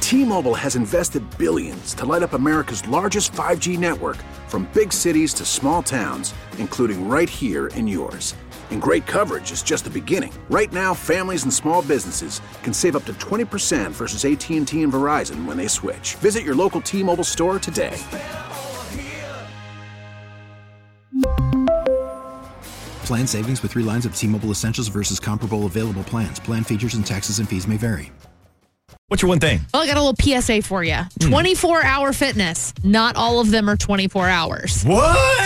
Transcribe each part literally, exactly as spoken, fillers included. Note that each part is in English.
T-Mobile has invested billions to light up America's largest five G network, from big cities to small towns, including right here in yours. And great coverage is just the beginning. Right now, families and small businesses can save up to twenty percent versus A T and T and Verizon when they switch. Visit your local T-Mobile store today. Plan savings with three lines of T-Mobile Essentials versus comparable available plans. Plan features and taxes and fees may vary. What's your one thing? Well, I got a little P S A for you. twenty-four hour fitness. Not all of them are twenty-four hours. What?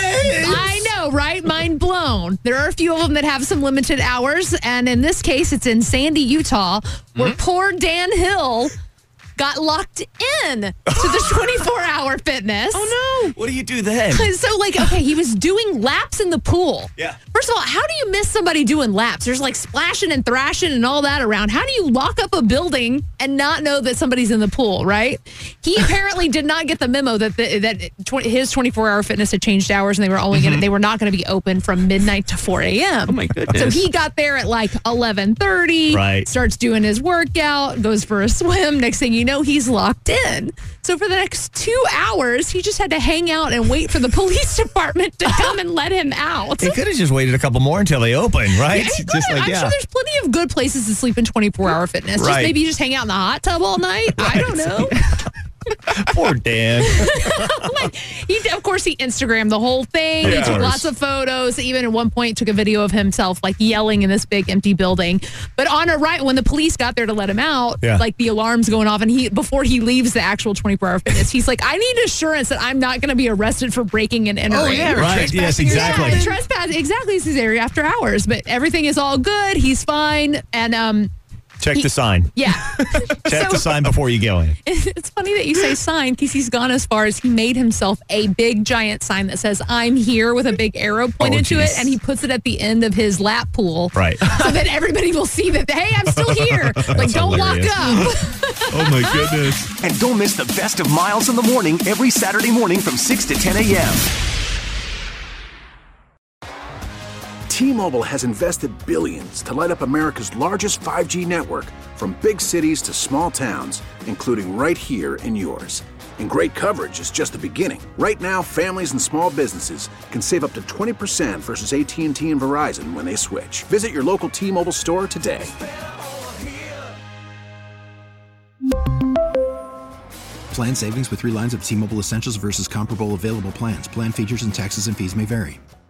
I know, right? Mind blown. There are a few of them that have some limited hours. And in this case, it's in Sandy, Utah, where mm-hmm. poor Dan Hill got locked in to the twenty-four hour fitness. Oh, no. What do you do then? So, like, okay, he was doing laps in the pool. Yeah. First of all, how do you miss somebody doing laps? There's, like, splashing and thrashing and all that around. How do you lock up a building and not know that somebody's in the pool, right? He apparently did not get the memo that the, that tw- his twenty-four hour fitness had changed hours, and they were only mm-hmm. gonna, they were not going to be open from midnight to four a.m. Oh, my goodness. So he got there at, like, eleven thirty, right. starts doing his workout, goes for a swim. Next thing you know, he's locked in. So for the next two hours, he just had to hang out and wait for the police department to come and let him out. He could have just waited a couple more until they opened, right? Yeah, he just like, I'm yeah. sure there's plenty of good places to sleep in twenty-four hour fitness. Right. Just maybe you just hang out in the hot tub all night. Right. I don't know. Poor Dan. Like, he, of course, he Instagrammed the whole thing. Yeah, he took of lots of photos. Even at one point, took a video of himself like yelling in this big empty building. But on a right, when the police got there to let him out, yeah. like the alarm's going off, and he before he leaves the actual twenty-four hour fitness, he's like, "I need assurance that I'm not going to be arrested for breaking and entering." Oh yeah, right. Yes, exactly. Yeah, trespass. Exactly. This is area after hours, but everything is all good. He's fine, and um. Check he, the sign. Yeah. Check so, the sign before you go in. It's funny that you say sign, because he's gone as far as he made himself a big giant sign that says "I'm here" with a big arrow pointed oh, to it, and he puts it at the end of his lap pool. Right. So that everybody will see that, hey, I'm still here. Like, don't hilarious. lock up. Oh, my goodness. And don't miss the best of Miles in the Morning every Saturday morning from six to ten a.m. T-Mobile has invested billions to light up America's largest five G network, from big cities to small towns, including right here in yours. And great coverage is just the beginning. Right now, families and small businesses can save up to twenty percent versus A T and T and Verizon when they switch. Visit your local T-Mobile store today. Plan savings with three lines of T-Mobile Essentials versus comparable available plans. Plan features and taxes and fees may vary.